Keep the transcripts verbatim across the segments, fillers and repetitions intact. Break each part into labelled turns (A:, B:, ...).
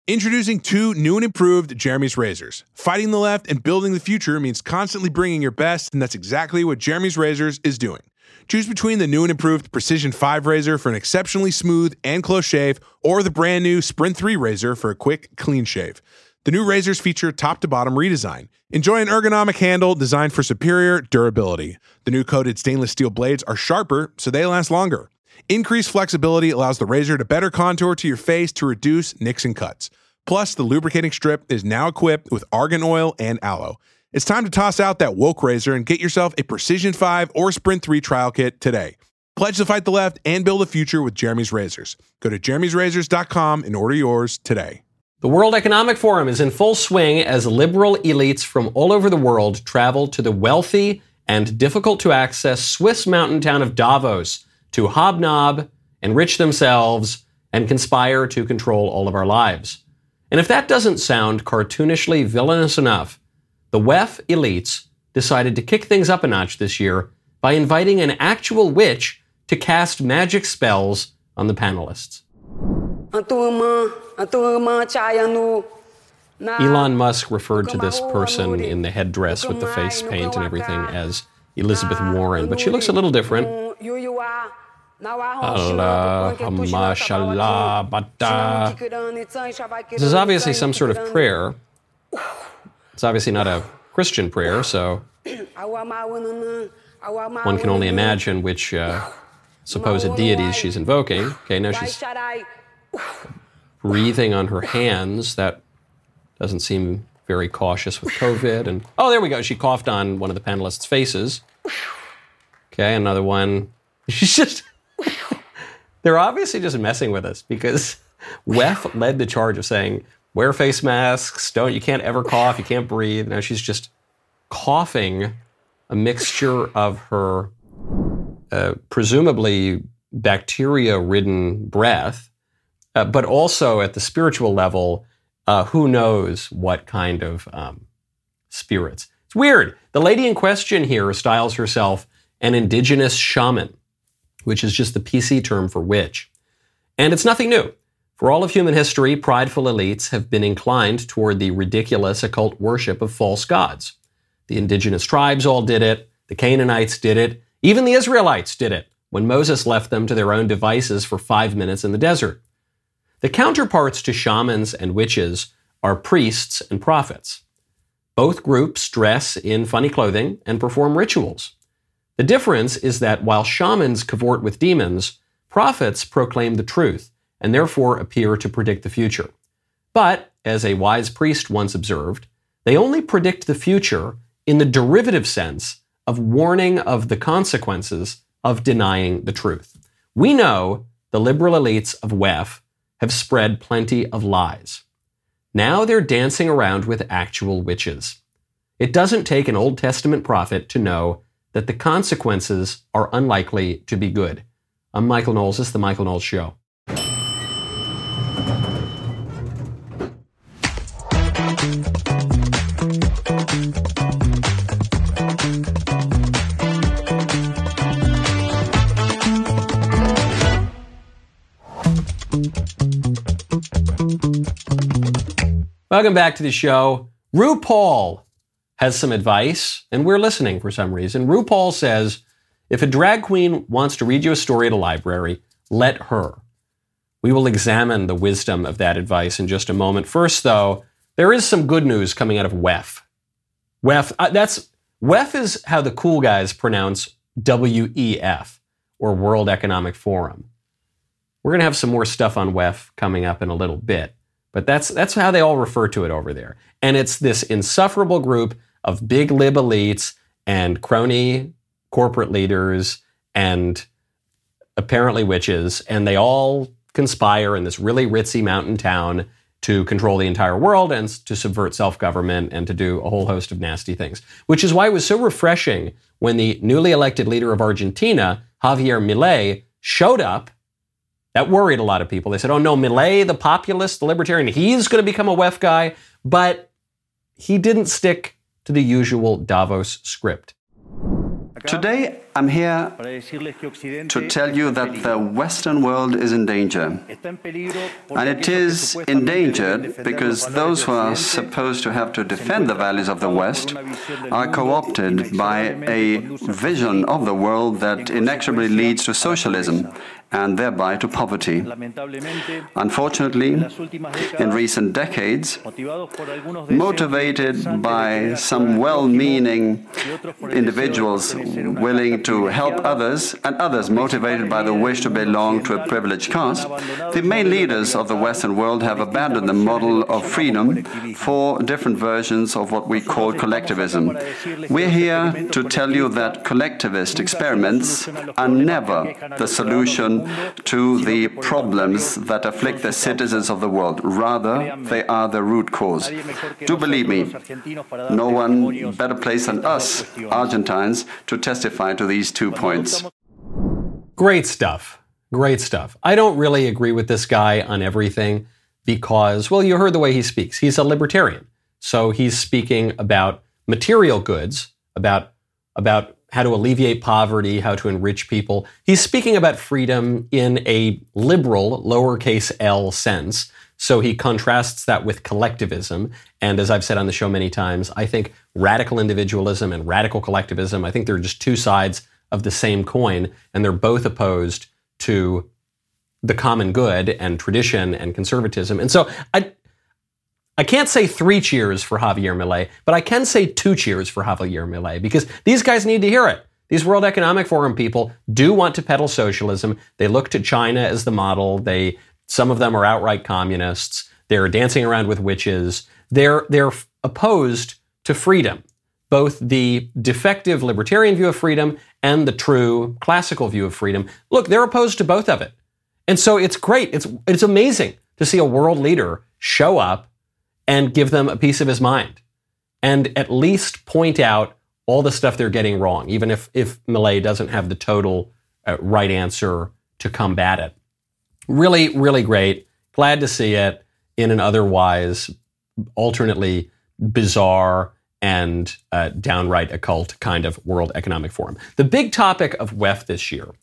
A: Introducing two new and improved Jeremy's razors. Fighting the left and building the future means constantly bringing your best, and that's exactly what Jeremy's Razors is doing. Choose between the new and improved Precision five razor for an exceptionally smooth and close shave, or the brand new Sprint three razor for a quick, clean shave. The new razors feature top-to-bottom redesign. Enjoy an ergonomic handle designed for superior durability. The new coated stainless steel blades are sharper, so they last longer. Increased flexibility allows the razor to better contour to your face to reduce nicks and cuts. Plus, the lubricating strip is now equipped with argan oil and aloe. It's time to toss out that woke razor and get yourself a Precision five or Sprint three trial kit today. Pledge to fight the left and build a future with Jeremy's Razors. Go to jeremy's razors dot com and order yours today.
B: The World Economic Forum is in full swing as liberal elites from all over the world travel to the wealthy and difficult-to-access Swiss mountain town of Davos to hobnob, enrich themselves, and conspire to control all of our lives. And if that doesn't sound cartoonishly villainous enough, the W E F elites decided to kick things up a notch this year by inviting an actual witch to cast magic spells on the panelists. Elon Musk referred to this person in the headdress with the face paint and everything as Elizabeth Warren, but she looks a little different. Allah, mashallah, bata. This is obviously some sort of prayer. It's obviously not a Christian prayer, so one can only imagine which uh, supposed deities she's invoking. Okay, now she's breathing on her hands. That doesn't seem very cautious with COVID. And oh, there we go. She coughed on one of the panelists' faces. Okay, another one. She's just... They're obviously just messing with us because W E F led the charge of saying, wear face masks, don't, you can't ever cough, you can't breathe. Now she's just coughing a mixture of her uh, presumably bacteria-ridden breath, uh, but also at the spiritual level, uh, who knows what kind of um, spirits. It's weird. The lady in question here styles herself an indigenous shaman, which is just the P C term for witch. And it's nothing new. For all of human history, prideful elites have been inclined toward the ridiculous occult worship of false gods. The indigenous tribes all did it. The Canaanites did it. Even the Israelites did it when Moses left them to their own devices for five minutes in the desert. The counterparts to shamans and witches are priests and prophets. Both groups dress in funny clothing and perform rituals. The difference is that while shamans cavort with demons, prophets proclaim the truth and therefore appear to predict the future. But, as a wise priest once observed, they only predict the future in the derivative sense of warning of the consequences of denying the truth. We know the liberal elites of W E F have spread plenty of lies. Now they're dancing around with actual witches. It doesn't take an Old Testament prophet to know that the consequences are unlikely to be good. I'm Michael Knowles. This is The Michael Knowles Show. Welcome back to the show. RuPaul has some advice, and we're listening for some reason. RuPaul says, if a drag queen wants to read you a story at a library, let her. We will examine the wisdom of that advice in just a moment. First, though, there is some good news coming out of W E F. W E F, uh, that's, W E F is how the cool guys pronounce W E F, or World Economic Forum. We're going to have some more stuff on W E F coming up in a little bit, but that's that's how they all refer to it over there. And it's this insufferable group of big lib elites and crony corporate leaders and apparently witches, and they all conspire in this really ritzy mountain town to control the entire world and to subvert self-government and to do a whole host of nasty things. Which is why it was so refreshing when the newly elected leader of Argentina, Javier Milei, showed up. That worried a lot of people. They said, oh no, Milei, the populist, the libertarian, he's going to become a W E F guy. But he didn't stick to the usual Davos script.
C: Today, I'm here to tell you that the Western world is in danger. And it is endangered because those who are supposed to have to defend the values of the West are co-opted by a vision of the world that inexorably leads to socialism and thereby to poverty. Unfortunately, in recent decades, motivated by some well-meaning individuals willing to help others, and others motivated by the wish to belong to a privileged caste, the main leaders of the Western world have abandoned the model of freedom for different versions of what we call collectivism. We're here to tell you that collectivist experiments are never the solution to the problems that afflict the citizens of the world. Rather, they are the root cause. Do believe me, no one better placed than us, Argentines, to testify to these two points.
B: Great stuff. Great stuff. I don't really agree with this guy on everything because, well, you heard the way he speaks. He's a libertarian. So he's speaking about material goods, about, about how to alleviate poverty, how to enrich people. He's speaking about freedom in a liberal, lowercase l sense. So he contrasts that with collectivism. And as I've said on the show many times, I think radical individualism and radical collectivism, I think they're just two sides of the same coin, and they're both opposed to the common good and tradition and conservatism. And so I I can't say three cheers for Javier Milei, but I can say two cheers for Javier Milei because these guys need to hear it. These World Economic Forum people do want to peddle socialism. They look to China as the model. They, some of them are outright communists. They're dancing around with witches. They're, they're opposed to freedom, both the defective libertarian view of freedom and the true classical view of freedom. Look, they're opposed to both of it. And so it's great. It's, it's amazing to see a world leader show up and give them a piece of his mind and at least point out all the stuff they're getting wrong, even if, if Milei doesn't have the total uh, right answer to combat it. Really, really great. Glad to see it in an otherwise alternately bizarre and uh, downright occult kind of World Economic Forum. The big topic of W E F this year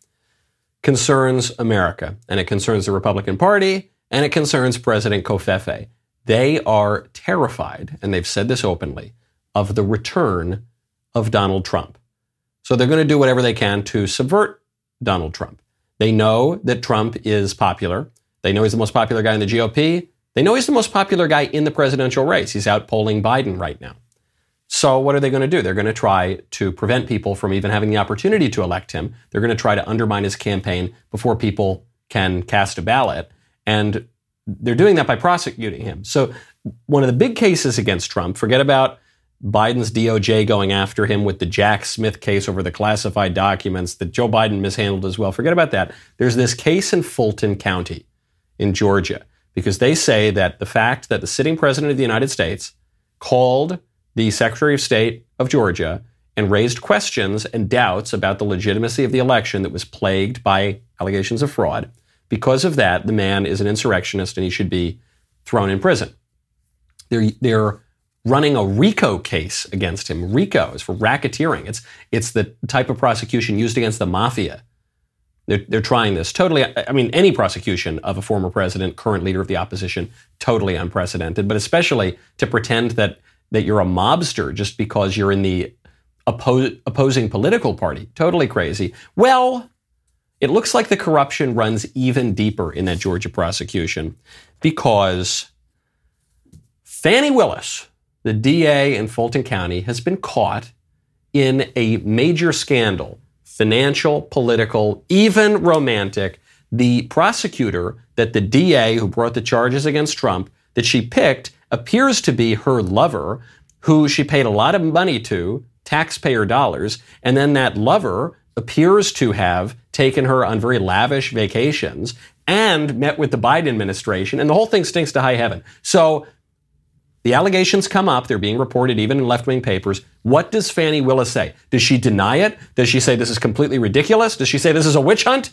B: concerns America, and it concerns the Republican Party, and it concerns President Covfefe. They are terrified, and they've said this openly, of the return of Donald Trump. So they're going to do whatever they can to subvert Donald Trump. They know that Trump is popular. They know he's the most popular guy in the G O P. They know he's the most popular guy in the presidential race. He's out polling Biden right now. So what are they going to do? They're going to try to prevent people from even having the opportunity to elect him. They're going to try to undermine his campaign before people can cast a ballot. And they're doing that by prosecuting him. So one of the big cases against Trump, forget about Biden's D O J going after him with the Jack Smith case over the classified documents that Joe Biden mishandled as well. Forget about that. There's this case in Fulton County in Georgia because they say that the fact that the sitting president of the United States called the Secretary of State of Georgia and raised questions and doubts about the legitimacy of the election that was plagued by allegations of fraud. Because of that, the man is an insurrectionist and he should be thrown in prison. They're, they're running a RICO case against him. RICO is for racketeering. It's, it's the type of prosecution used against the mafia. They're, they're trying this. Totally, I mean, any prosecution of a former president, current leader of the opposition, totally unprecedented, but especially to pretend that, that you're a mobster just because you're in the oppo- opposing political party. Totally crazy. Well, it looks like the corruption runs even deeper in that Georgia prosecution because Fani Willis, the D A in Fulton County, has been caught in a major scandal, financial, political, even romantic. The prosecutor that the D A who brought the charges against Trump that she picked appears to be her lover, who she paid a lot of money to, taxpayer dollars, and then that lover appears to have taken her on very lavish vacations and met with the Biden administration, and the whole thing stinks to high heaven. So the allegations come up. They're being reported even in left-wing papers. What does Fani Willis say? Does she deny it? Does she say this is completely ridiculous? Does she say this is a witch hunt?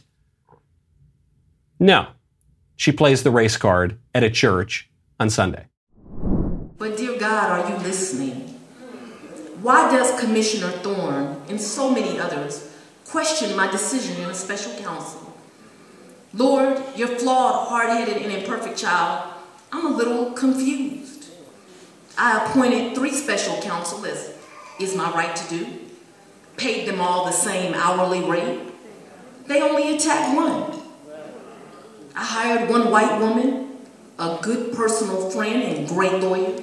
B: No. She plays the race card at a church on Sunday.
D: But dear God, are you listening? Why does Commissioner Thorne and so many others question my decision in a special counsel. Lord, your flawed, hard-headed, and imperfect child, I'm a little confused. I appointed three special counsel, as is my right to do, paid them all the same hourly rate. They only attacked one. I hired one white woman, a good personal friend and great lawyer.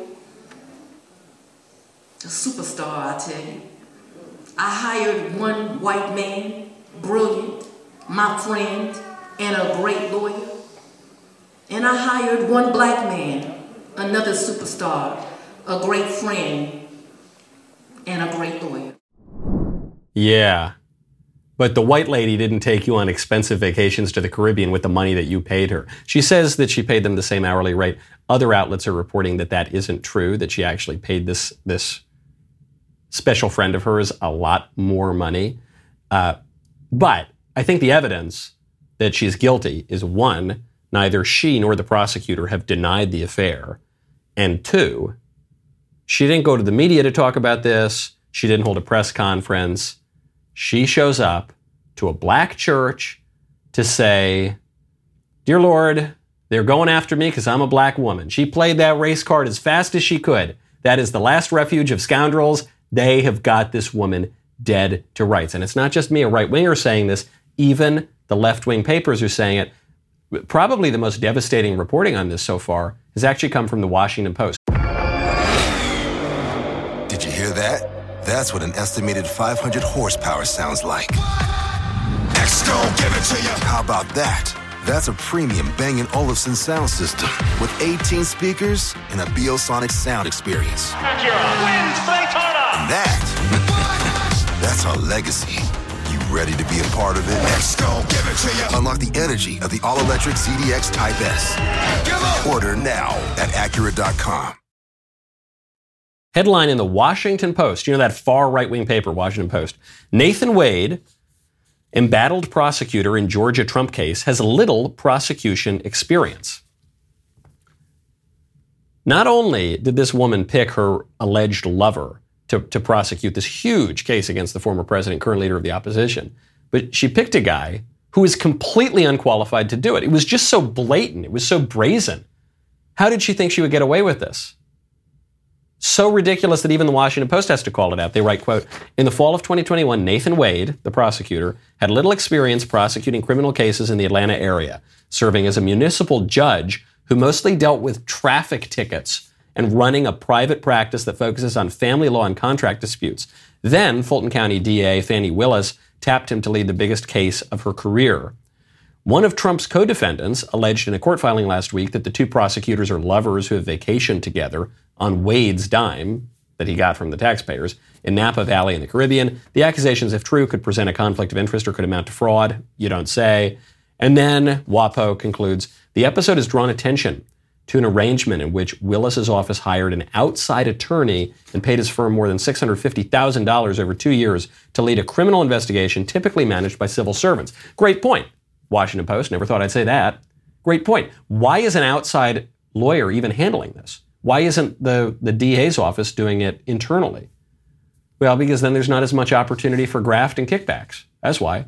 D: A superstar, I tell you. I hired one white man, brilliant, my friend, and a great lawyer. And I hired one black man, another superstar, a great friend, and a great lawyer.
B: Yeah. But the white lady didn't take you on expensive vacations to the Caribbean with the money that you paid her. She says that she paid them the same hourly rate. Other outlets are reporting that that isn't true, that she actually paid this, this special friend of hers a lot more money. Uh, but I think the evidence that she's guilty is, one, neither she nor the prosecutor have denied the affair. And two, she didn't go to the media to talk about this. She didn't hold a press conference. She shows up to a black church to say, "Dear Lord, they're going after me because I'm a black woman." She played that race card as fast as she could. That is the last refuge of scoundrels. They have got this woman dead to rights. And it's not just me, a right-winger, saying this. Even the left-wing papers are saying it. Probably the most devastating reporting on this so far has actually come from the Washington Post.
E: Did you hear that? That's what an estimated five hundred horsepower sounds like. Next, go give it to you. How about that? That's a premium Bang and Olufsen sound system with eighteen speakers and a Biosonic sound experience. And that, that's our legacy. You ready to be a part of it? Let's go, give it to you. Unlock the energy of the all-electric Z D X Type S. Order now at Acura dot com.
B: Headline in the Washington Post, you know that far right-wing paper, Washington Post. Nathan Wade, embattled prosecutor in Georgia Trump case, has little prosecution experience. Not only did this woman pick her alleged lover to, to prosecute this huge case against the former president, current leader of the opposition, but she picked a guy who is completely unqualified to do it. It was just so blatant. It was so brazen. How did she think she would get away with this? So ridiculous that even the Washington Post has to call it out. They write, quote, "In the fall of twenty twenty-one, Nathan Wade, the prosecutor, had little experience prosecuting criminal cases in the Atlanta area, serving as a municipal judge who mostly dealt with traffic tickets and running a private practice that focuses on family law and contract disputes. Then Fulton County D A Fani Willis tapped him to lead the biggest case of her career. One of Trump's co-defendants alleged in a court filing last week that the two prosecutors are lovers who have vacationed together on Wade's dime that he got from the taxpayers in Napa Valley in the Caribbean. The accusations, if true, could present a conflict of interest or could amount to fraud. You don't say." And then WAPO concludes, "The episode has drawn attention to an arrangement in which Willis's office hired an outside attorney and paid his firm more than six hundred fifty thousand dollars over two years to lead a criminal investigation typically managed by civil servants." Great point. Washington Post, never thought I'd say that. Great point. Why is an outside lawyer even handling this? Why isn't the, the D A's office doing it internally? Well, because then there's not as much opportunity for graft and kickbacks. That's why.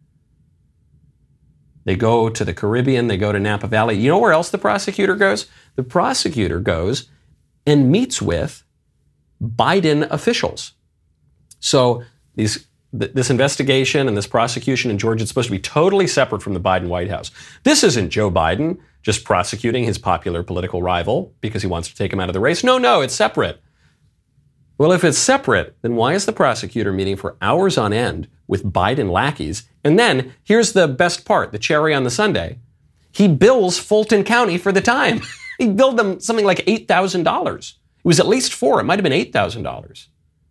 B: They go to the Caribbean, they go to Napa Valley. You know where else the prosecutor goes? The prosecutor goes and meets with Biden officials. So these this investigation and this prosecution in Georgia is supposed to be totally separate from the Biden White House. This isn't Joe Biden just prosecuting his popular political rival because he wants to take him out of the race. No, no, it's separate. Well, if it's separate, then why is the prosecutor meeting for hours on end with Biden lackeys? And then, here's the best part, the cherry on the sundae. He bills Fulton County for the time. He billed them something like eight thousand dollars. It was at least four. It might have been eight thousand dollars.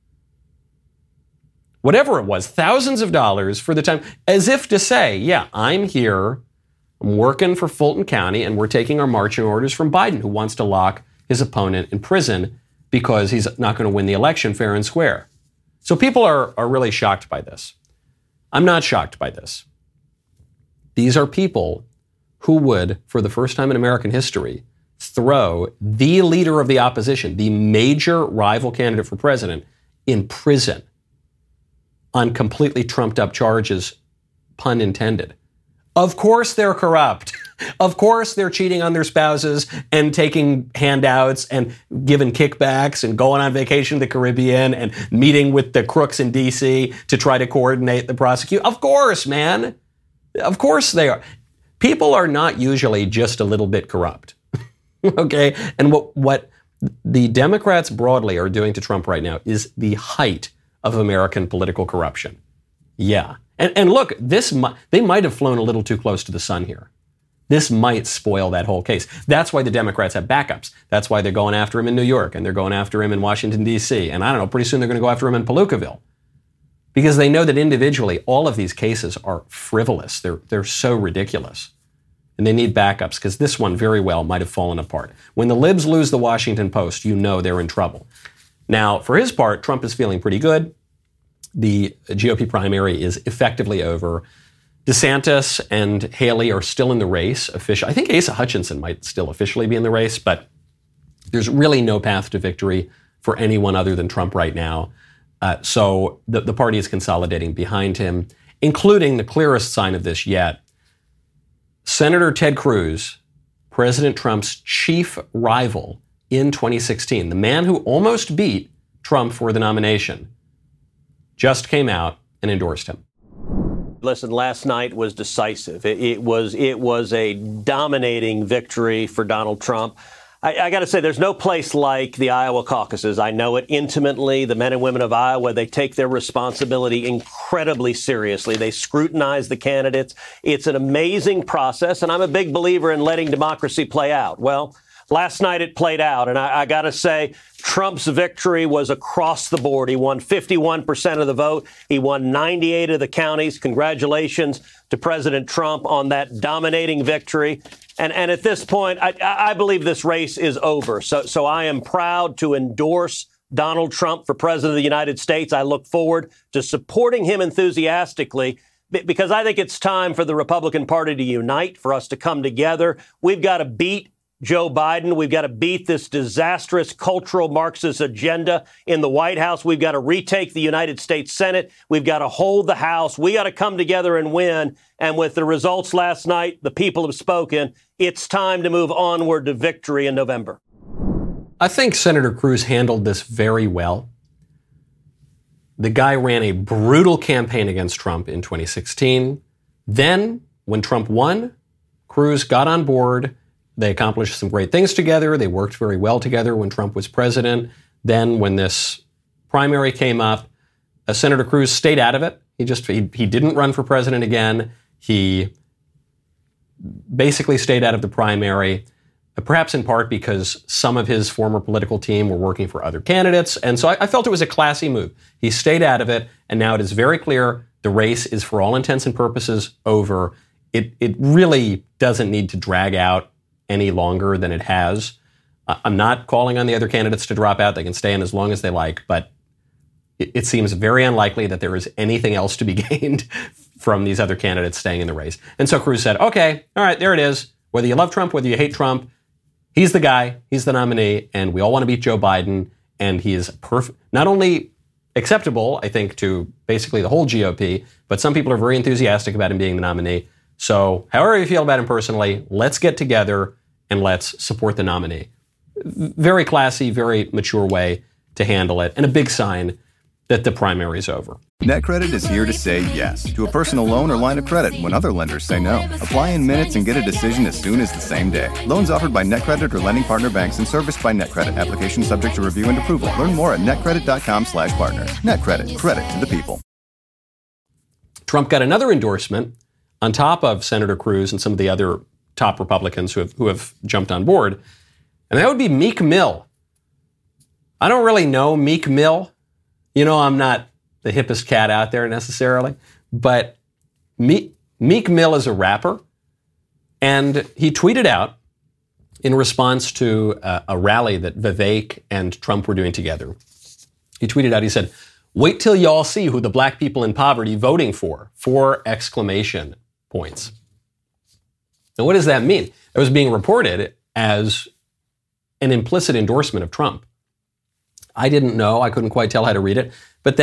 B: Whatever it was, thousands of dollars for the time, as if to say, yeah, I'm here, I'm working for Fulton County, and we're taking our marching orders from Biden, who wants to lock his opponent in prison because he's not going to win the election fair and square. So people are, are really shocked by this. I'm not shocked by this. These are people who would, for the first time in American history, throw the leader of the opposition, the major rival candidate for president, in prison on completely trumped up charges, pun intended. Of course they're corrupt. Of course they're cheating on their spouses and taking handouts and giving kickbacks and going on vacation to the Caribbean and meeting with the crooks in D C to try to coordinate the prosecution. Of course, man. Of course they are. People are not usually just a little bit corrupt. Okay? And what, what the Democrats broadly are doing to Trump right now is the height of American political corruption. Yeah. And, and look, this mi- they might have flown a little too close to the sun here. This might spoil that whole case. That's why the Democrats have backups. That's why they're going after him in New York, and they're going after him in Washington, D C. And I don't know, pretty soon they're going to go after him in Palookaville. Because they know that individually, all of these cases are frivolous. They're, they're so ridiculous. And they need backups, because this one very well might have fallen apart. When the libs lose the Washington Post, you know they're in trouble. Now, for his part, Trump is feeling pretty good. The G O P primary is effectively over. DeSantis and Haley are still in the race. Official. I think Asa Hutchinson might still officially be in the race, but there's really no path to victory for anyone other than Trump right now. Uh, so the, the party is consolidating behind him, including the clearest sign of this yet. Senator Ted Cruz, President Trump's chief rival in twenty sixteen, the man who almost beat Trump for the nomination, just came out and endorsed him.
F: Listen, last night was decisive. It, it was it was a dominating victory for Donald Trump. I, I got to say, there's no place like the Iowa caucuses. I know it intimately. The men and women of Iowa, they take their responsibility incredibly seriously. They scrutinize the candidates. It's an amazing process, and I'm a big believer in letting democracy play out. Well, last night it played out, and I, I got to say, Trump's victory was across the board. He won fifty-one percent of the vote. He won ninety-eight of the counties. Congratulations to President Trump on that dominating victory. And, and at this point, I, I believe this race is over. So, so I am proud to endorse Donald Trump for President of the United States. I look forward to supporting him enthusiastically, because I think it's time for the Republican Party to unite, for us to come together. We've got to beat Joe Biden. We've got to beat this disastrous cultural Marxist agenda in the White House. We've got to retake the United States Senate. We've got to hold the House. We got to come together and win. And with the results last night, the people have spoken. It's time to move onward to victory in November.
B: I think Senator Cruz handled this very well. The guy ran a brutal campaign against Trump in twenty sixteen. Then, when Trump won, Cruz got on board. They accomplished some great things together. They worked very well together when Trump was president. Then when this primary came up, uh, Senator Cruz stayed out of it. He just he, he didn't run for president again. He basically stayed out of the primary, uh, perhaps in part because some of his former political team were working for other candidates. And so I, I felt it was a classy move. He stayed out of it, and now it is very clear the race is, for all intents and purposes, over. It, it really doesn't need to drag out any longer than it has. Uh, I'm not calling on the other candidates to drop out. They can stay in as long as they like, but it, it seems very unlikely that there is anything else to be gained from these other candidates staying in the race. And so Cruz said, okay, all right, there it is. Whether you love Trump, whether you hate Trump, he's the guy, he's the nominee, and we all want to beat Joe Biden, and he is perfect, not only acceptable, I think, to basically the whole G O P, but some people are very enthusiastic about him being the nominee. So however you feel about him personally, let's get together and let's support the nominee. Very classy, very mature way to handle it, and a big sign that the primary is over.
G: NetCredit is here to say yes to a personal loan or line of credit when other lenders say no. Apply in minutes and get a decision as soon as the same day. Loans offered by NetCredit or lending partner banks and serviced by NetCredit. Application subject to review and approval. Learn more at netcredit.com slash partners. NetCredit. Credit to the people.
B: Trump got another endorsement on top of Senator Cruz and some of the other top Republicans who have, who have jumped on board, and that would be Meek Mill. I don't really know Meek Mill. You know, I'm not the hippest cat out there necessarily, but Meek, Meek Mill is a rapper, and he tweeted out in response to a, a rally that Vivek and Trump were doing together. He tweeted out, he said, "Wait till y'all see who the black people in poverty voting for." Four exclamation points. Now, what does that mean? It was being reported as an implicit endorsement of Trump. I didn't know. I couldn't quite tell how to read it. But then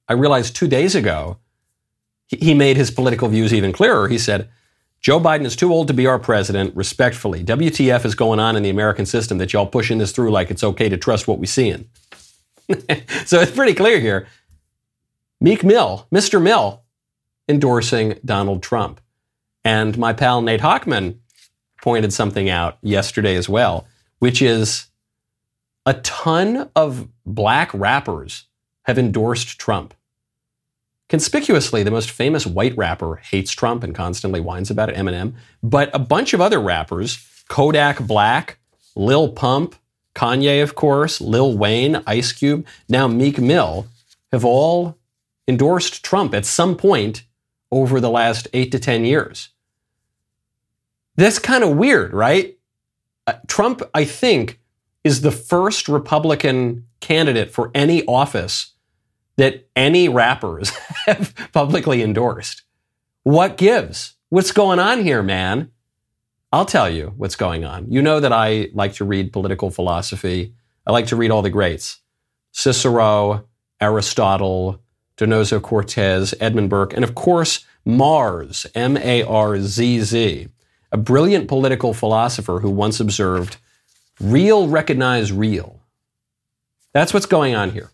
B: I realized two days ago, he made his political views even clearer. He said, Joe Biden is too old to be our president, respectfully. W T F is going on in the American system that y'all pushing this through like it's okay to trust what we see in. So it's pretty clear here. Meek Mill, Mister Mill, endorsing Donald Trump. And my pal Nate Hochman pointed something out yesterday as well, which is a ton of black rappers have endorsed Trump. Conspicuously, the most famous white rapper hates Trump and constantly whines about it, Eminem. But a bunch of other rappers, Kodak Black, Lil Pump, Kanye, of course, Lil Wayne, Ice Cube, now Meek Mill, have all endorsed Trump at some point over the last eight to ten years. That's kind of weird, right? Uh, Trump, I think, is the first Republican candidate for any office that any rappers have publicly endorsed. What gives? What's going on here, man? I'll tell you what's going on. You know that I like to read political philosophy. I like to read all the greats. Cicero, Aristotle, Donoso Cortez, Edmund Burke, and of course, Mars, M A R Z Z, a brilliant political philosopher who once observed, real recognize real. That's what's going on here.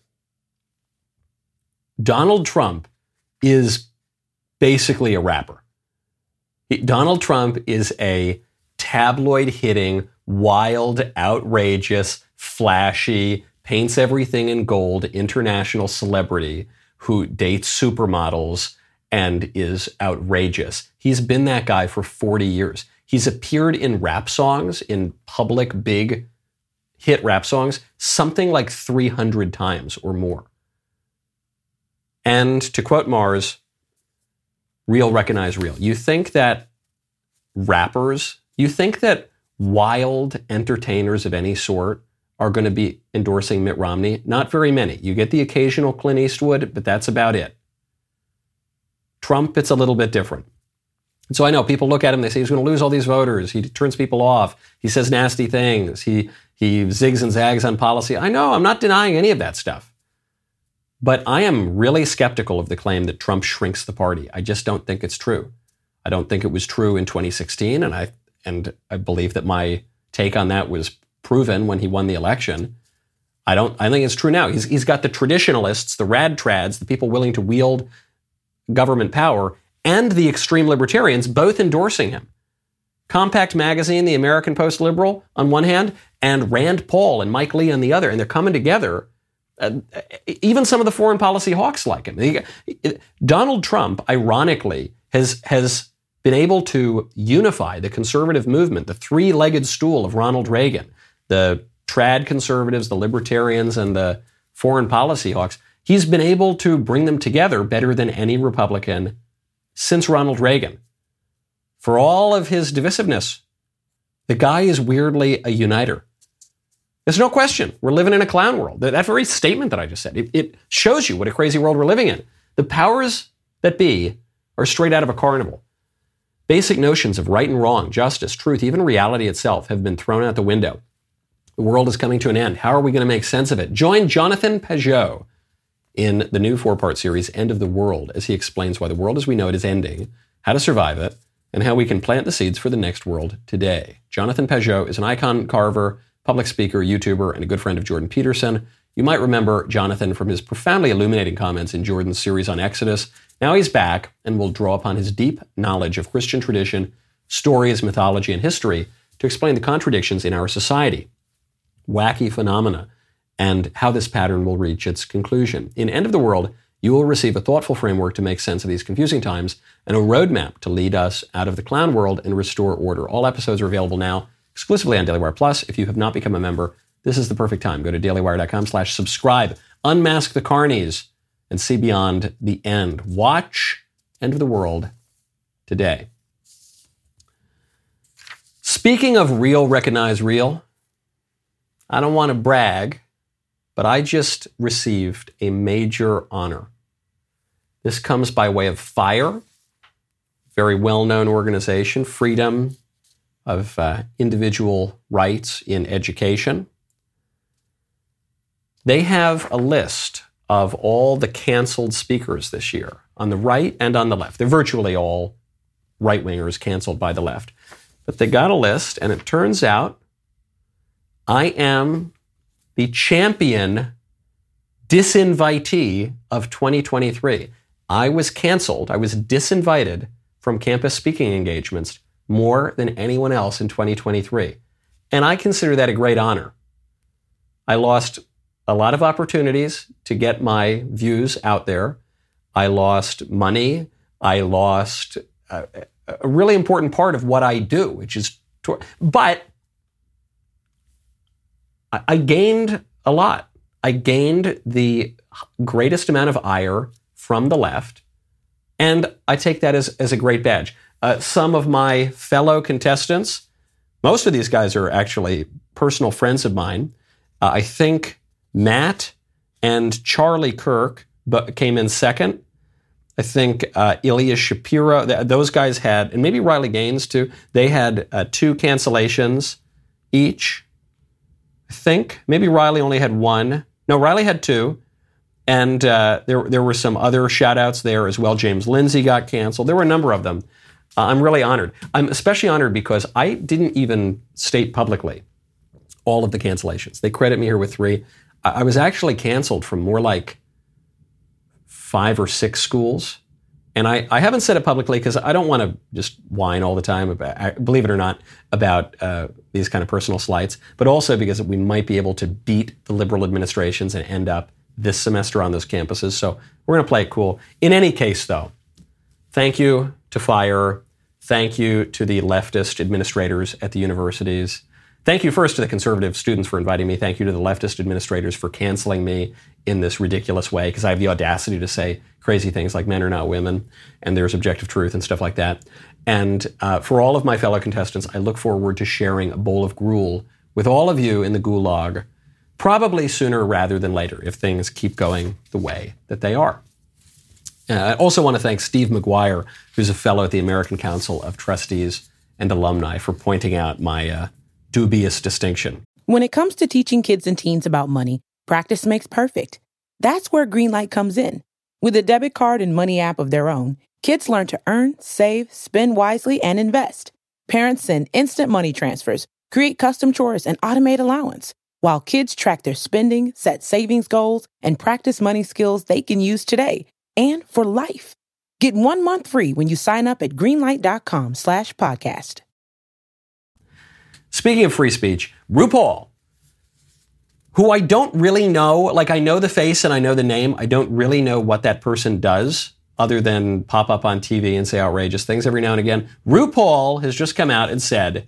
B: Donald Trump is basically a rapper. Donald Trump is a tabloid-hitting, wild, outrageous, flashy, paints everything in gold, international celebrity who dates supermodels and is outrageous. He's been that guy for forty years. He's appeared in rap songs, in public, big hit rap songs, something like three hundred times or more. And to quote Mars, real recognize real. You think that rappers, you think that wild entertainers of any sort are going to be endorsing Mitt Romney? Not very many. You get the occasional Clint Eastwood, but that's about it. Trump, it's a little bit different. And so I know people look at him, they say he's going to lose all these voters. He turns people off. He says nasty things. He, he zigs and zags on policy. I know, I'm not denying any of that stuff. But I am really skeptical of the claim that Trump shrinks the party. I just don't think it's true. I don't think it was true in twenty sixteen, and I and I believe that my take on that was proven when he won the election. I don't. I think it's true now. He's he's got the traditionalists, the rad trads, the people willing to wield government power, and the extreme libertarians both endorsing him. Compact Magazine, the American Post Liberal on one hand, and Rand Paul and Mike Lee on the other, and they're coming together. Uh, even some of the foreign policy hawks like him. He, Donald Trump, ironically, has has been able to unify the conservative movement, the three-legged stool of Ronald Reagan, the trad conservatives, the libertarians, and the foreign policy hawks. He's been able to bring them together better than any Republican since Ronald Reagan. For all of his divisiveness, the guy is weirdly a uniter. There's no question. We're living in a clown world. That very statement that I just said, it, it shows you what a crazy world we're living in. The powers that be are straight out of a carnival. Basic notions of right and wrong, justice, truth, even reality itself have been thrown out the window. The world is coming to an end. How are we going to make sense of it? Join Jonathan Pageau in the new four-part series, End of the World, as he explains why the world as we know it is ending, how to survive it, and how we can plant the seeds for the next world today. Jonathan Pageau is an icon carver, public speaker, YouTuber, and a good friend of Jordan Peterson. You might remember Jonathan from his profoundly illuminating comments in Jordan's series on Exodus. Now he's back and will draw upon his deep knowledge of Christian tradition, stories, mythology, and history to explain the contradictions in our society, wacky phenomena, and how this pattern will reach its conclusion. In End of the World, you will receive a thoughtful framework to make sense of these confusing times and a roadmap to lead us out of the clown world and restore order. All episodes are available now exclusively on Daily Wire Plus. If you have not become a member, this is the perfect time. Go to dailywire.com slash subscribe. Unmask the carnies and see beyond the end. Watch End of the World today. Speaking of real, recognize real, I don't want to brag, but I just received a major honor. This comes by way of FIRE, very well-known organization, Freedom of uh, Individual Rights in Education. They have a list of all the canceled speakers this year, on the right and on the left. They're virtually all right-wingers canceled by the left. But they got a list, and it turns out I am the champion disinvitee of twenty twenty-three. I was canceled. I was disinvited from campus speaking engagements more than anyone else in twenty twenty-three. And I consider that a great honor. I lost a lot of opportunities to get my views out there. I lost money. I lost a, a really important part of what I do, which is, to, but I, I gained a lot. I gained the greatest amount of ire from the left, and I take that as, as a great badge. Uh, some of my fellow contestants, most of these guys are actually personal friends of mine. Uh, I think Matt and Charlie Kirk came in second. I think uh, Ilya Shapiro, th- those guys had, and maybe Riley Gaines too, they had uh, two cancellations each. I think maybe Riley only had one. No, Riley had two. And uh, there, there were some other shout-outs there as well. James Lindsay got canceled. There were a number of them. Uh, I'm really honored. I'm especially honored because I didn't even state publicly all of the cancellations. They credit me here with three. I, I was actually canceled from more like five or six schools. And I, I haven't said it publicly because I don't want to just whine all the time about, believe it or not, about uh, these kind of personal slights, but also because we might be able to beat the liberal administrations and end up this semester on those campuses. So we're going to play it cool. In any case, though, thank you to FIRE. Thank you to the leftist administrators at the universities. Thank you first to the conservative students for inviting me. Thank you to the leftist administrators for canceling me in this ridiculous way, because I have the audacity to say crazy things like men are not women and there's objective truth and stuff like that. And uh, for all of my fellow contestants, I look forward to sharing a bowl of gruel with all of you in the gulag, probably sooner rather than later if things keep going the way that they are. Uh, I also want to thank Steve McGuire, who's a fellow at the American Council of Trustees and Alumni, for pointing out my uh, dubious distinction.
H: When it comes to teaching kids and teens about money, practice makes perfect. That's where Greenlight comes in. With a debit card and money app of their own, kids learn to earn, save, spend wisely, and invest. Parents send instant money transfers, create custom chores, and automate allowance, while kids track their spending, set savings goals, and practice money skills they can use today and for life. Get one month free when you sign up at greenlight.com slash podcast.
B: Speaking of free speech, RuPaul, who I don't really know, like I know the face and I know the name, I don't really know what that person does other than pop up on T V and say outrageous things every now and again. RuPaul has just come out and said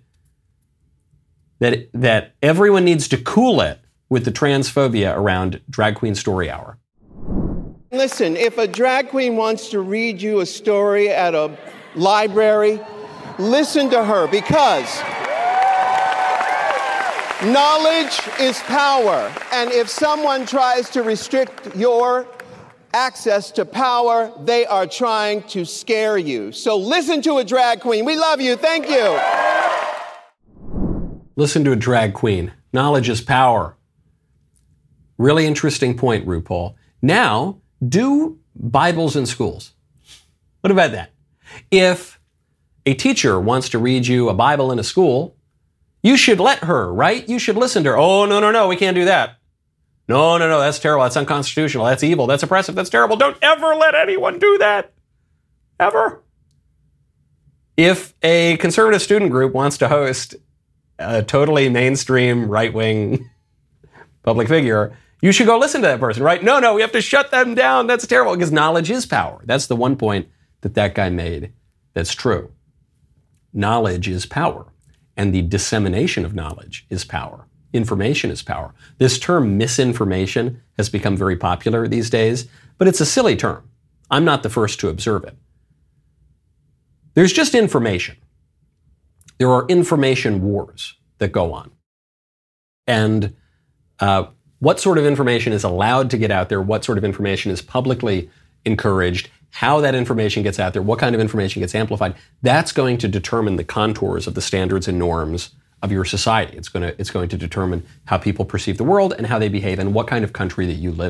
B: that, that everyone needs to cool it with the transphobia around Drag Queen Story Hour.
I: Listen, if a drag queen wants to read you a story at a library, listen to her, because knowledge is power. And if someone tries to restrict your access to power, they are trying to scare you. So listen to a drag queen. We love you. Thank you.
B: Listen to a drag queen. Knowledge is power. Really interesting point, RuPaul. Now, do Bibles in schools. What about that? If a teacher wants to read you a Bible in a school, you should let her, right? You should listen to her. Oh, no, no, no, we can't do that. No, no, no, that's terrible. That's unconstitutional. That's evil. That's oppressive. That's terrible. Don't ever let anyone do that. Ever. If a conservative student group wants to host a totally mainstream right-wing public figure, you should go listen to that person, right? No, no, we have to shut them down. That's terrible, because knowledge is power. That's the one point that that guy made that's true. Knowledge is power, and the dissemination of knowledge is power. Information is power. This term misinformation has become very popular these days, but it's a silly term. I'm not the first to observe it. There's just information. There are information wars that go on. And uh, what sort of information is allowed to get out there? What sort of information is publicly encouraged? How that information gets out there? What kind of information gets amplified? That's going to determine the contours of the standards and norms of your society. It's going to, it's going to determine how people perceive the world and how they behave and what kind of country that you live in.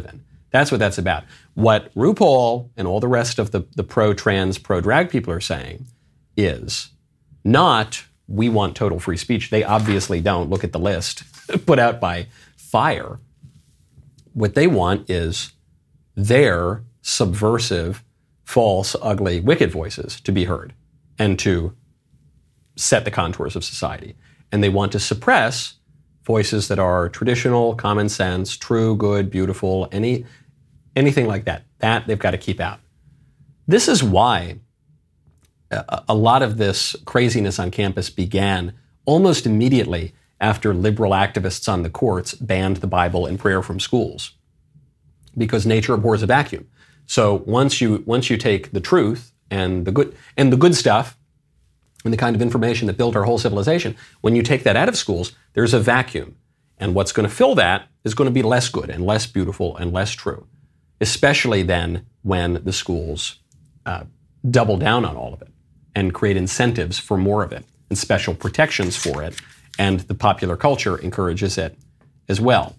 B: That's what that's about. What RuPaul and all the rest of the, the pro-trans, pro-drag people are saying is not, we want total free speech. They obviously don't. Look at the list put out by FIRE. What they want is their subversive, false, ugly, wicked voices to be heard and to set the contours of society. And they want to suppress voices that are traditional, common sense, true, good, beautiful, any anything like that. That they've got to keep out. This is why a, a lot of this craziness on campus began almost immediately after liberal activists on the courts banned the Bible and prayer from schools, because nature abhors a vacuum. So once you once you take the truth and the good and the good stuff and the kind of information that built our whole civilization, when you take that out of schools, there's a vacuum. And what's going to fill that is going to be less good and less beautiful and less true, especially then when the schools uh, double down on all of it and create incentives for more of it and special protections for it, and the popular culture encourages it as well.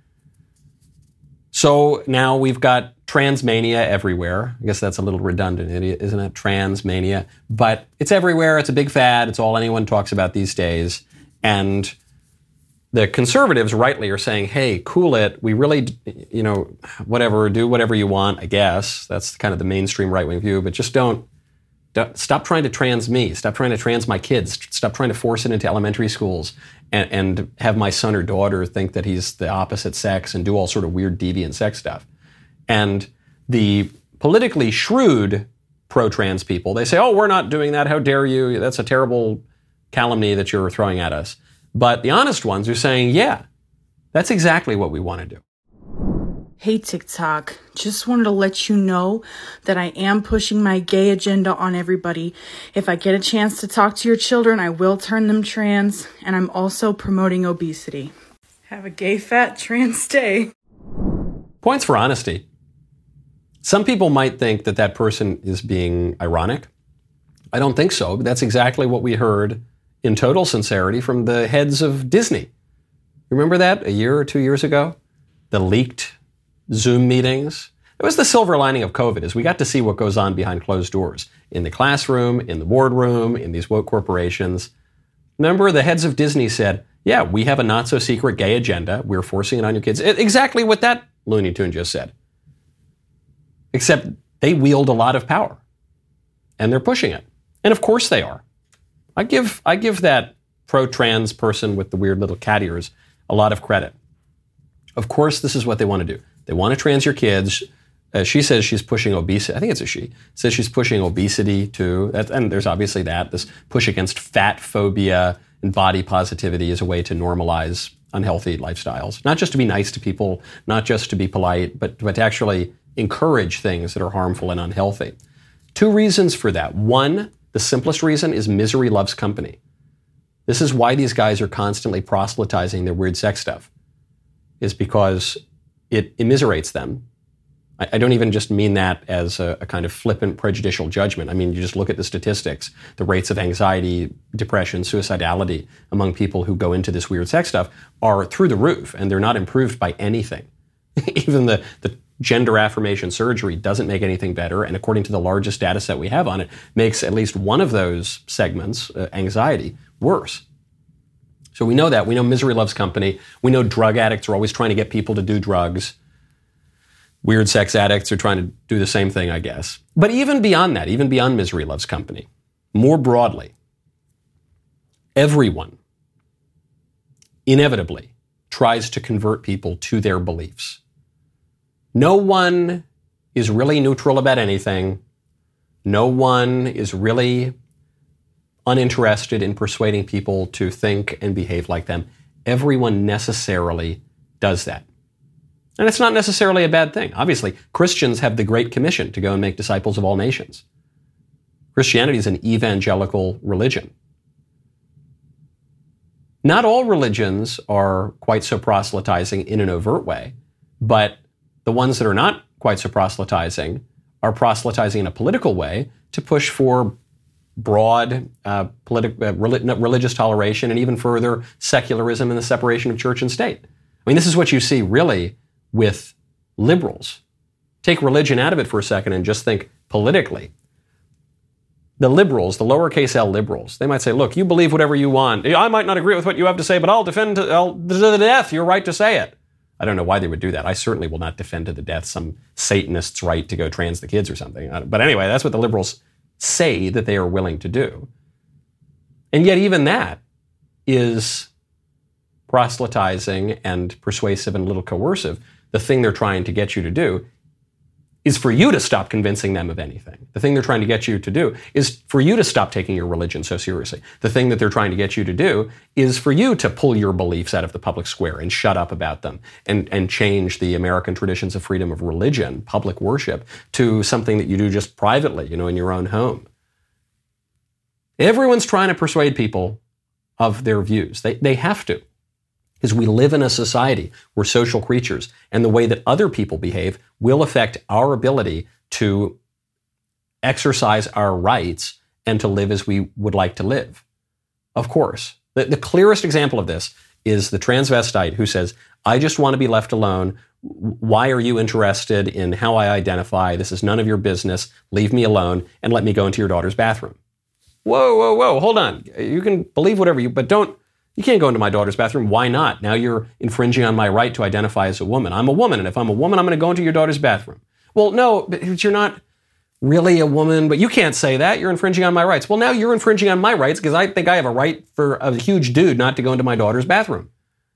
B: So now we've got transmania everywhere. I guess that's a little redundant, isn't it? Transmania. But it's everywhere. It's a big fad. It's all anyone talks about these days. And the conservatives rightly are saying, hey, cool it. We really, you know, whatever, do whatever you want, I guess. That's kind of the mainstream right-wing view. But just don't, don't stop trying to trans me. Stop trying to trans my kids. Stop trying to force it into elementary schools and, and have my son or daughter think that he's the opposite sex and do all sort of weird deviant sex stuff. And the politically shrewd pro-trans people, they say, oh, we're not doing that. How dare you? That's a terrible calumny that you're throwing at us. But the honest ones are saying, yeah, that's exactly what we want to do.
J: Hey, TikTok. Just wanted to let you know that I am pushing my gay agenda on everybody. If I get a chance to talk to your children, I will turn them trans. And I'm also promoting obesity. Have a gay, fat, trans day.
B: Points for honesty. Some people might think that that person is being ironic. I don't think so, but that's exactly what we heard in total sincerity from the heads of Disney. Remember that a year or two years ago? The leaked Zoom meetings. It was the silver lining of COVID, is we got to see what goes on behind closed doors, in the classroom, in the boardroom, in these woke corporations. Remember, the heads of Disney said, yeah, we have a not-so-secret gay agenda. We're forcing it on your kids. It, exactly what that Looney Tune just said. Except they wield a lot of power, and they're pushing it. And of course they are. I give I give that pro-trans person with the weird little cat ears a lot of credit. Of course, this is what they want to do. They want to trans your kids. Uh, she says she's pushing obesity. I think it's a she. Says she's pushing obesity too. That, and there's obviously that. This push against fat phobia and body positivity is a way to normalize unhealthy lifestyles. Not just to be nice to people, not just to be polite, but, but to actually encourage things that are harmful and unhealthy. Two reasons for that. One, the simplest reason is misery loves company. This is why these guys are constantly proselytizing their weird sex stuff, is because it immiserates them. I, I don't even just mean that as a, a kind of flippant, prejudicial judgment. I mean, you just look at the statistics, the rates of anxiety, depression, suicidality among people who go into this weird sex stuff are through the roof, and they're not improved by anything. Even the, the gender affirmation surgery doesn't make anything better, and according to the largest data set we have on it, makes at least one of those segments, uh, anxiety, worse. So we know that. We know misery loves company. We know drug addicts are always trying to get people to do drugs. Weird sex addicts are trying to do the same thing, I guess. But even beyond that, even beyond misery loves company, more broadly, everyone inevitably tries to convert people to their beliefs. No one is really neutral about anything. No one is really uninterested in persuading people to think and behave like them. Everyone necessarily does that. And it's not necessarily a bad thing. Obviously, Christians have the Great Commission to go and make disciples of all nations. Christianity is an evangelical religion. Not all religions are quite so proselytizing in an overt way, but the ones that are not quite so proselytizing are proselytizing in a political way to push for broad uh, politi- uh, relig- religious toleration and even further secularism and the separation of church and state. I mean, this is what you see really with liberals take religion out of it for a second and just think politically. The liberals, the lowercase l liberals, they might say, look, you believe whatever you want. I might not agree with what you have to say, but I'll defend to, I'll, to the death your right to say it. I don't know why they would do that. I certainly will not defend to the death some Satanist's right to go trans the kids or something. But anyway, that's what the liberals say that they are willing to do. And yet even that is proselytizing and persuasive and a little coercive. The thing they're trying to get you to do is for you to stop convincing them of anything. The thing they're trying to get you to do is for you to stop taking your religion so seriously. The thing that they're trying to get you to do is for you to pull your beliefs out of the public square and shut up about them and, and change the American traditions of freedom of religion, public worship, to something that you do just privately, you know, in your own home. Everyone's trying to persuade people of their views. They, they have to. Because we live in a society, we're social creatures, and the way that other people behave will affect our ability to exercise our rights and to live as we would like to live. Of course. The, the clearest example of this is the transvestite who says, I just want to be left alone. Why are you interested in how I identify? This is none of your business. Leave me alone and let me go into your daughter's bathroom. Whoa, whoa, whoa, hold on. You can believe whatever you, but don't, you can't go into my daughter's bathroom. Why not? Now you're infringing on my right to identify as a woman. I'm a woman, and if I'm a woman, I'm going to go into your daughter's bathroom. Well, no, but you're not really a woman, but you can't say that. You're infringing on my rights. Well, now you're infringing on my rights because I think I have a right for a huge dude not to go into my daughter's bathroom.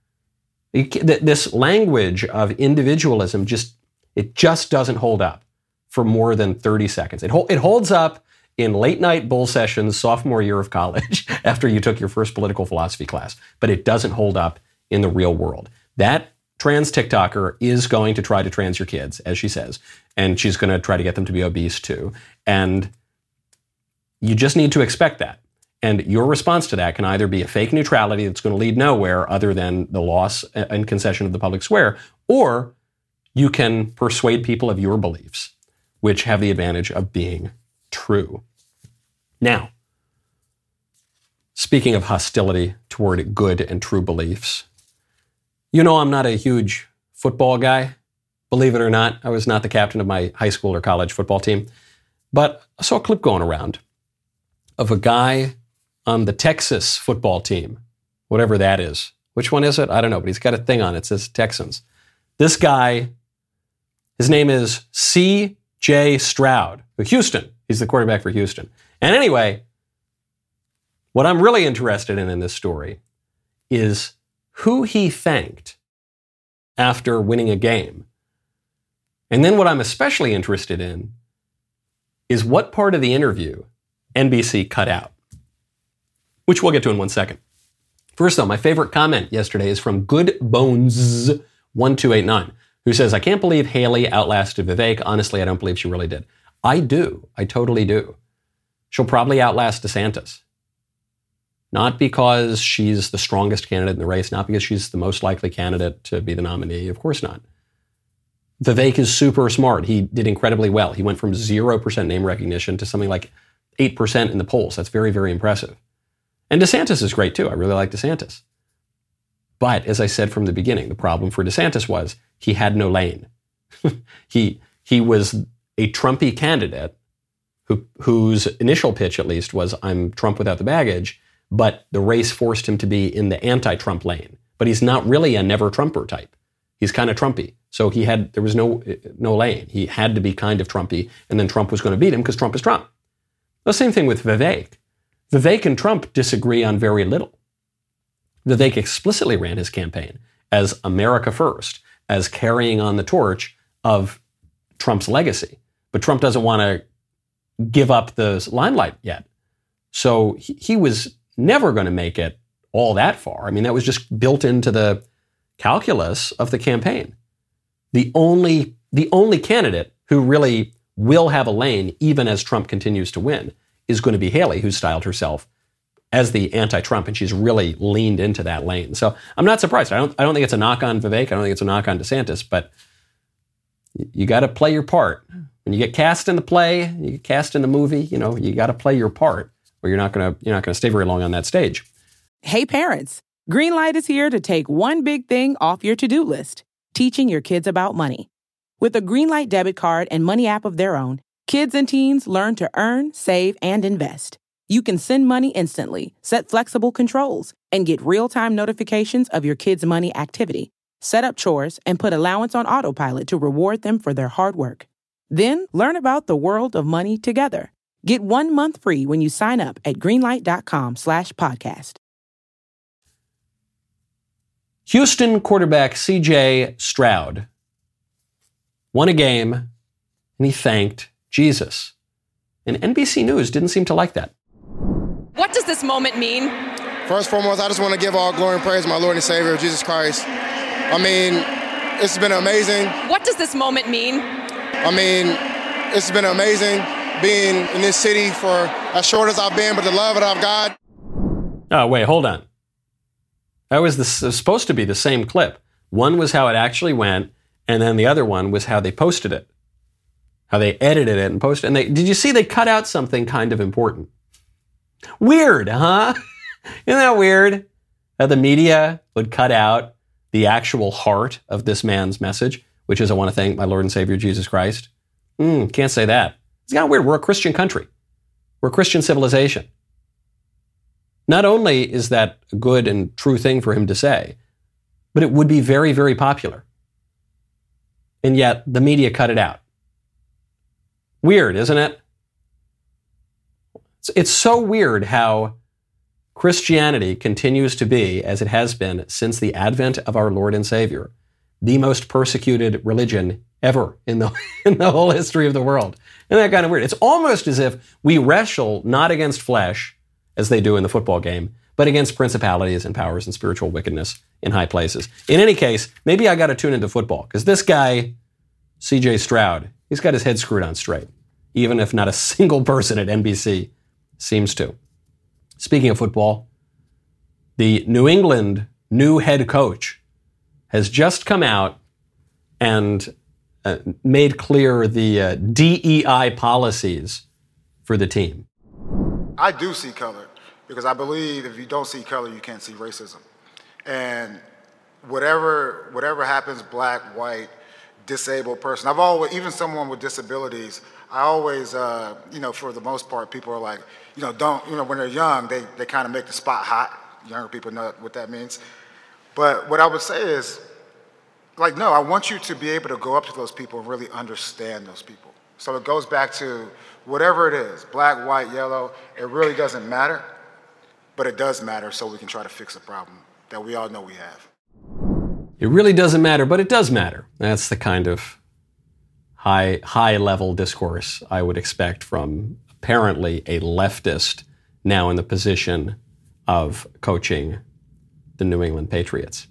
B: This language of individualism just, it just doesn't hold up for more than thirty seconds. It, it holds up in late night bull sessions, sophomore year of college, after you took your first political philosophy class. But it doesn't hold up in the real world. That trans TikToker is going to try to trans your kids, as she says, and she's going to try to get them to be obese too. And you just need to expect that. And your response to that can either be a fake neutrality that's going to lead nowhere other than the loss and concession of the public square, or you can persuade people of your beliefs, which have the advantage of being true. Now, speaking of hostility toward good and true beliefs, you know I'm not a huge football guy. Believe it or not, I was not the captain of my high school or college football team. But I saw a clip going around of a guy on the Texas football team, whatever that is. Which one is it? I don't know, but he's got a thing on it. It says Texans. This guy, his name is C J Stroud, Houston. He's the quarterback for Houston. And anyway, what I'm really interested in in this story is who he thanked after winning a game. And then what I'm especially interested in is what part of the interview N B C cut out, which we'll get to in one second. First, though, my favorite comment yesterday is from Good Bones one two eight nine, who says, I can't believe Haley outlasted Vivek. Honestly, I don't believe she really did. I do. I totally do. She'll probably outlast DeSantis. Not because she's the strongest candidate in the race, not because she's the most likely candidate to be the nominee. Of course not. Vivek is super smart. He did incredibly well. He went from zero percent name recognition to something like eight percent in the polls. That's very, very impressive. And DeSantis is great too. I really like DeSantis. But as I said from the beginning, the problem for DeSantis was he had no lane. he he was a Trumpy candidate who, whose initial pitch, at least, was I'm Trump without the baggage, but the race forced him to be in the anti-Trump lane. But he's not really a never-Trumper type. He's kind of Trumpy. So he had there was no no lane. He had to be kind of Trumpy, and then Trump was going to beat him because Trump is Trump. The same thing with Vivek. Vivek and Trump disagree on very little. Vivek explicitly ran his campaign as America First, as carrying on the torch of Trump's legacy. But Trump doesn't want to give up the limelight yet. So he, he was never going to make it all that far. I mean, that was just built into the calculus of the campaign. The only, the only candidate who really will have a lane, even as Trump continues to win, is going to be Haley, who styled herself as the anti-Trump, and she's really leaned into that lane. So I'm not surprised. I don't, I don't think it's a knock on Vivek. I don't think it's a knock on DeSantis, but you got to play your part. When you get cast in the play, you get cast in the movie, you know, you got to play your part, or you're not going to, you're not going to stay very long on that stage.
H: Hey, parents, Greenlight is here to take one big thing off your to-do list, teaching your kids about money. With a Greenlight debit card and money app of their own, kids and teens learn to earn, save, and invest. You can send money instantly, set flexible controls, and get real-time notifications of your kids' money activity. Set up chores and put allowance on autopilot to reward them for their hard work. Then learn about the world of money together. Get one month free when you sign up at greenlight.com slash podcast.
B: Houston quarterback C J Stroud won a game, and he thanked Jesus. And N B C News didn't seem to like that.
K: What does this moment mean?
L: First and foremost, I just want to give all glory and praise to my Lord and Savior, Jesus Christ. I mean, it's been amazing.
K: What does this moment mean?
L: I mean, it's been amazing being in this city for as short as I've been, but the love that I've got.
B: Oh, wait, hold on. That was, the, was supposed to be the same clip. One was how it actually went, and then the other one was how they posted it. How they edited it and posted it. And they, did you see they cut out something kind of important? Weird, huh? Isn't that weird? That the media would cut out the actual heart of this man's message, which is, I want to thank my Lord and Savior, Jesus Christ. Mm, can't say that. It's kind of weird. We're a Christian country. We're a Christian civilization. Not only is that a good and true thing for him to say, but it would be very, very popular. And yet the media cut it out. Weird, isn't it? It's, it's so weird how Christianity continues to be, as it has been since the advent of our Lord and Savior, the most persecuted religion ever in the, in the whole history of the world. Isn't that kind of weird? It's almost as if we wrestle not against flesh, as they do in the football game, but against principalities and powers and spiritual wickedness in high places. In any case, maybe I got to tune into football, because this guy, C J Stroud, he's got his head screwed on straight, even if not a single person at N B C seems to. Speaking of football, the New England new head coach has just come out and uh, made clear the uh, D E I policies for the team.
M: I do see color because I believe if you don't see color, you can't see racism. And whatever whatever happens, black, white, disabled person, I've always, even someone with disabilities, I always, uh, you know, for the most part, people are like, you know, don't, you know, when they're young, they, they kind of make the spot hot. Younger people know what that means. But what I would say is, like, no, I want you to be able to go up to those people and really understand those people. So it goes back to whatever it is, black, white, yellow, it really doesn't matter, but it does matter so we can try to fix a problem that we all know we have.
B: It really doesn't matter, but it does matter. That's the kind of high, high-level discourse I would expect from apparently a leftist now in the position of coaching the New England Patriots.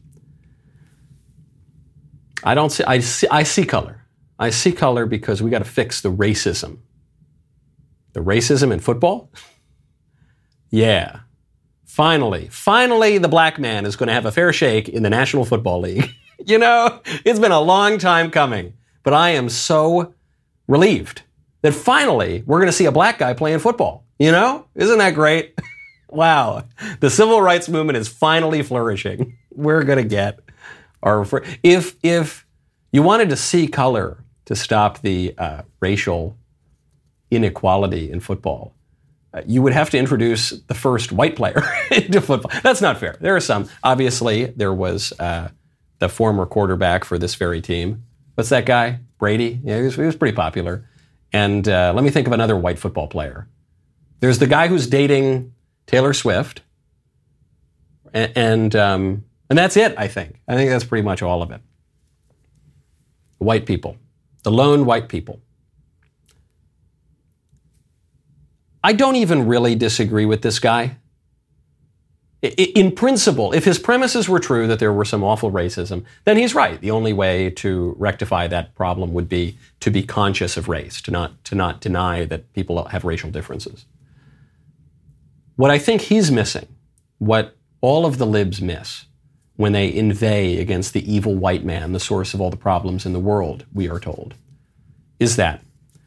B: I don't see, I see, I see color. I see color because we got to fix the racism. The racism in football? Yeah. Finally, finally the black man is going to have a fair shake in the National Football League. You know, it's been a long time coming, but I am so relieved that finally we're going to see a black guy playing football. You know, isn't that great? Wow. The civil rights movement is finally flourishing. We're going to get our, if, if you wanted to see color to stop the uh, racial inequality in football, uh, you would have to introduce the first white player into football. That's not fair. There are some. Obviously, there was uh, the former quarterback for this very team. What's that guy? Brady? Yeah, he was, he was pretty popular. And uh, let me think of another white football player. There's the guy who's dating Taylor Swift. And, and, um, and that's it, I think. I think that's pretty much all of it. White people. The lone white people. I don't even really disagree with this guy. In principle, if his premises were true that there were some awful racism, then he's right. The only way to rectify that problem would be to be conscious of race, to not, to not deny that people have racial differences. What I think he's missing, what all of the libs miss when they inveigh against the evil white man, the source of all the problems in the world, we are told, is that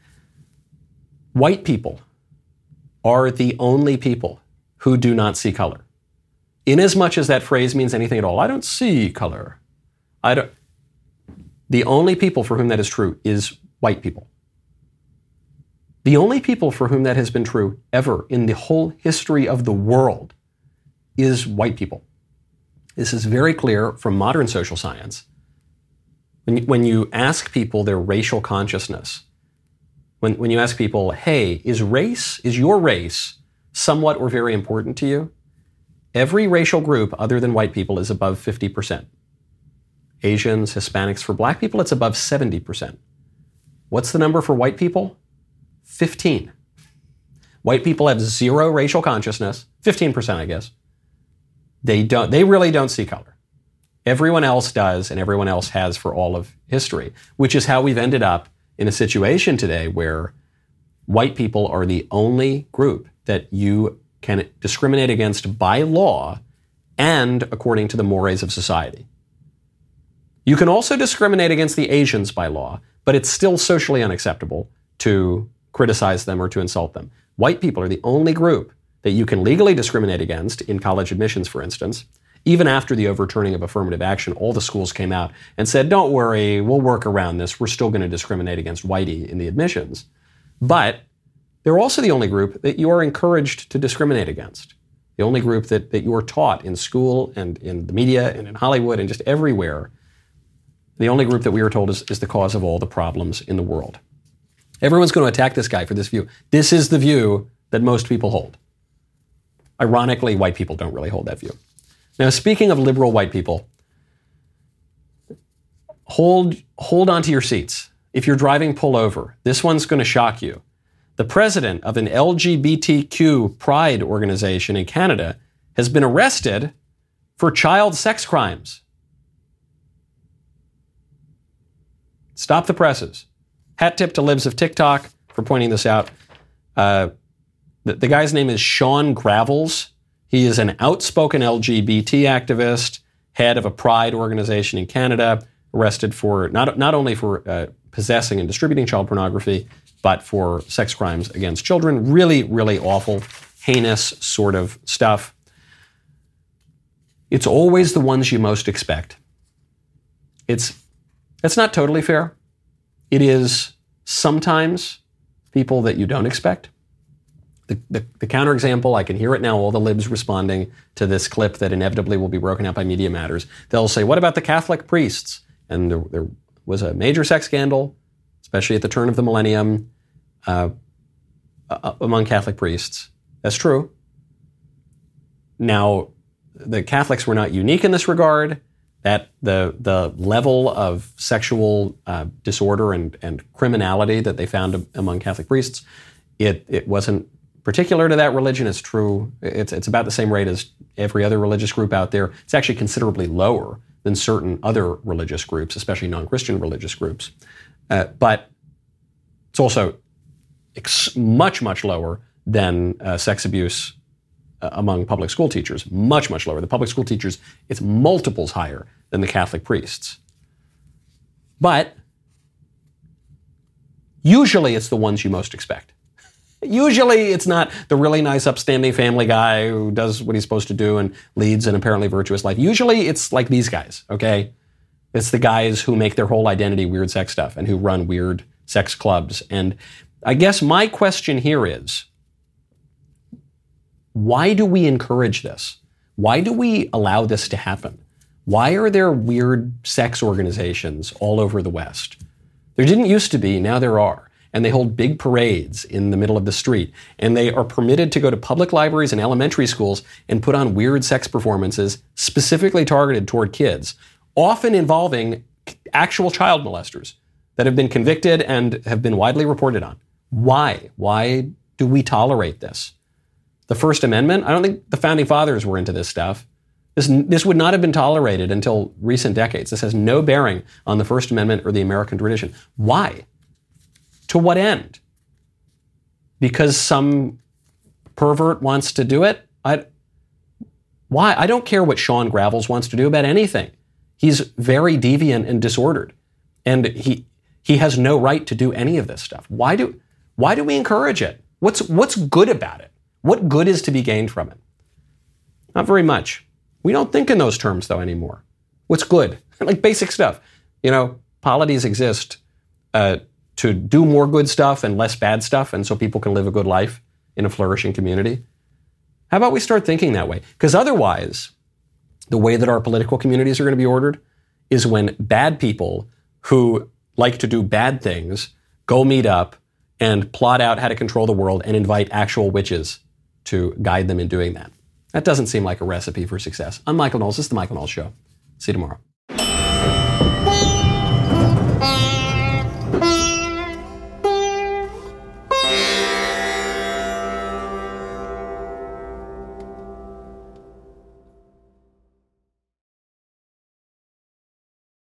B: white people are the only people who do not see color. Inasmuch as that phrase means anything at all, I don't see color. I don't. The only people for whom that is true is white people. The only people for whom that has been true ever in the whole history of the world is white people. This is very clear from modern social science. When you, when you ask people their racial consciousness, when, when you ask people, hey, is race, is your race somewhat or very important to you? Every racial group other than white people is above fifty percent. Asians, Hispanics, for black people, it's above seventy percent. What's the number for white people? fifteen. White people have zero racial consciousness, fifteen percent, I guess. They don't, they really don't see color. Everyone else does, and everyone else has for all of history, which is how we've ended up in a situation today where white people are the only group that you can discriminate against by law and according to the mores of society. You can also discriminate against the Asians by law, but it's still socially unacceptable to criticize them or to insult them. White people are the only group that you can legally discriminate against in college admissions, for instance. Even after the overturning of affirmative action, all the schools came out and said, don't worry, we'll work around this. We're still going to discriminate against whitey in the admissions. But they're also the only group that you are encouraged to discriminate against. The only group that, that you are taught in school and in the media and in Hollywood and just everywhere. The only group that we are told is, is the cause of all the problems in the world. Everyone's going to attack this guy for this view. This is the view that most people hold. Ironically, white people don't really hold that view. Now, speaking of liberal white people, hold, hold on to your seats. If you're driving, pull over. This one's going to shock you. The president of an L G B T Q pride organization in Canada has been arrested for child sex crimes. Stop the presses. Hat tip to Libs of TikTok for pointing this out. Uh, the, the guy's name is Sean Gravels. He is an outspoken L G B T activist, head of a pride organization in Canada, arrested for not, not only for uh, possessing and distributing child pornography, but for sex crimes against children. Really, really awful, heinous sort of stuff. It's always the ones you most expect. It's, it's not totally fair. It is sometimes people that you don't expect. The, the, the counterexample, I can hear it now, all the libs responding to this clip that inevitably will be broken out by Media Matters. They'll say, what about the Catholic priests? And there, there was a major sex scandal, especially at the turn of the millennium, uh, uh, among Catholic priests. That's true. Now, the Catholics were not unique in this regard. That the the level of sexual uh, disorder and, and criminality that they found among Catholic priests, it it wasn't particular to that religion. It's true. It's it's about the same rate as every other religious group out there. It's actually considerably lower than certain other religious groups, especially non-Christian religious groups. Uh, but it's also ex- much, much lower than uh, sex abuse uh, among public school teachers. Much, much lower. The public school teachers, it's multiples higher than the Catholic priests. But usually it's the ones you most expect. Usually it's not the really nice, upstanding family guy who does what he's supposed to do and leads an apparently virtuous life. Usually it's like these guys, okay? It's the guys who make their whole identity weird sex stuff and who run weird sex clubs. And I guess my question here is, why do we encourage this? Why do we allow this to happen? Why are there weird sex organizations all over the West? There didn't used to be, now there are. And they hold big parades in the middle of the street. And they are permitted to go to public libraries and elementary schools and put on weird sex performances specifically targeted toward kids, often involving actual child molesters that have been convicted and have been widely reported on. Why? Why do we tolerate this? The First Amendment? I don't think the Founding Fathers were into this stuff. This, this would not have been tolerated until recent decades. This has no bearing on the First Amendment or the American tradition. Why? To what end? Because some pervert wants to do it? I, why? I don't care what Sean Gravels wants to do about anything. He's very deviant and disordered. And he he has no right to do any of this stuff. Why do why do we encourage it? What's what's good about it? What good is to be gained from it? Not very much. We don't think in those terms, though, anymore. What's good? Like basic stuff. You know, polities exist uh, to do more good stuff and less bad stuff, and so people can live a good life in a flourishing community, how about we start thinking that way? Because otherwise, the way that our political communities are going to be ordered is when bad people who like to do bad things go meet up and plot out how to control the world and invite actual witches to guide them in doing that. That doesn't seem like a recipe for success. I'm Michael Knowles. This is The Michael Knowles Show. See you tomorrow.